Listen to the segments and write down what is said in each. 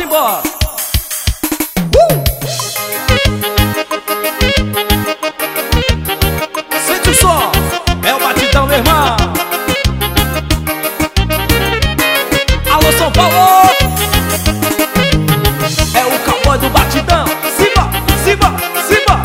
embora. Sente o som, é o batidão, meu irmão. Alô, São Paulo, é o cowboy do batidão. Simba, simba, simba.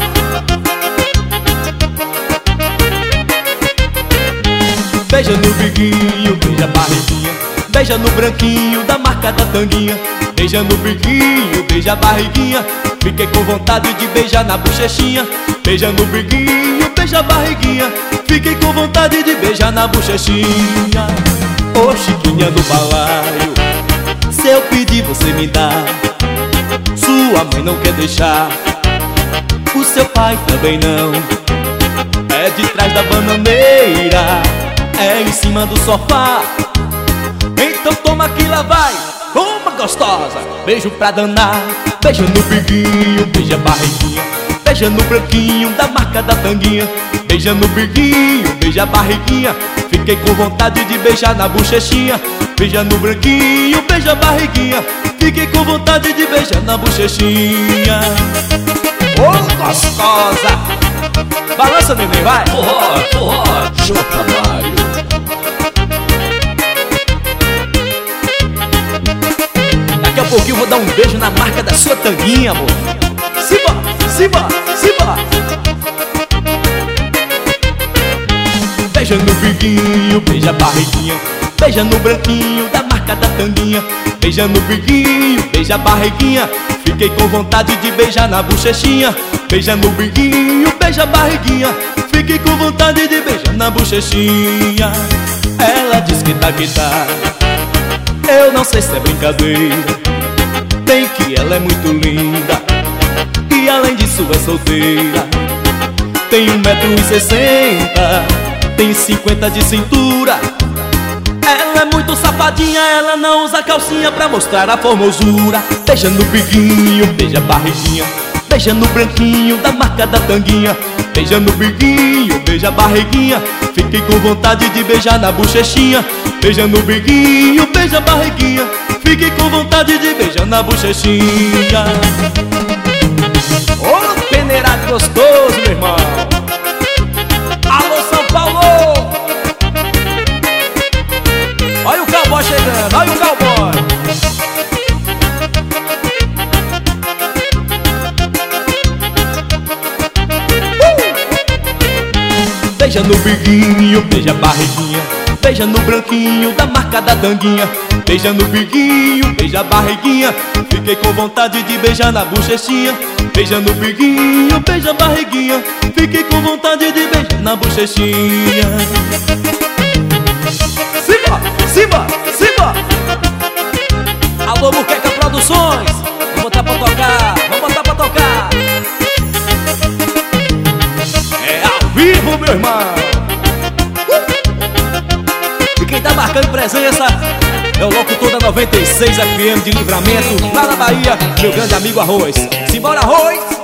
Beija no biguinho, beija a barriguinha, beija no branquinho da marca da tanguinha. Beija no biguinho, beija a barriguinha, fiquei com vontade de beijar na bochechinha. Beija no biguinho, beija a barriguinha, fiquei com vontade de beijar na bochechinha. Ô Chiquinha do balaio, se eu pedir você me dá. Sua mãe não quer deixar, o seu pai também não. É de trás da bananeira, é em cima do sofá. Então toma que lá vai, uma gostosa, beijo pra danar. Beija no biguinho, beija a barriguinha, beija no branquinho da marca da tanguinha. Beija no biguinho, beija a barriguinha, fiquei com vontade de beijar na bochechinha. Beija no branquinho, beija a barriguinha, fiquei com vontade de beijar na bochechinha. Ô gostosa, balança neném, vai. Forró, forró, J. Mário. Daqui a pouquinho eu vou dar um beijo na marca da sua tanguinha, amor. Simba, simba, simba. Beija no biguinho, beija a barriguinha, beija no branquinho da marca da tanguinha. Beija no biguinho, beija a barriguinha, fiquei com vontade de beijar na bochechinha. Beija no biguinho, beija a barriguinha, fiquei com vontade de beijar na bochechinha. Ela diz que tá, eu não sei se é brincadeira, bem que ela é muito linda e além disso é solteira. Tem 1,60 m, tem 50 de cintura. Ela é muito safadinha, ela não usa calcinha pra mostrar a formosura. Beija no biguinho, beija a barriguinha, beija no branquinho da marca da tanguinha. Beija no biguinho, beija a barriguinha, fiquei com vontade de beijar na bochechinha. Beija no biguinho, beija a barriguinha, fiquei com vontade de beijar na bochechinha. Ô peneirado gostoso, meu irmão. Alô, São Paulo, olha o cowboy chegando, olha o cowboy. Beija no biguinho, beija a barriguinha, beija no branquinho da marca da tanguinha. Beija no biguinho, beija a barriguinha, fiquei com vontade de beijar na bochechinha. Beija no biguinho, beija a barriguinha, fiquei com vontade de beijar na bochechinha. Simba, simba, simba. Alô, Muqueca Produções, vamos botar pra tocar, vamos botar pra tocar. É ao vivo, meu irmão. E quem tá marcando presença é o locutor da 96 FM de Livramento, lá na Bahia, meu grande amigo Arroz. Simbora, Arroz!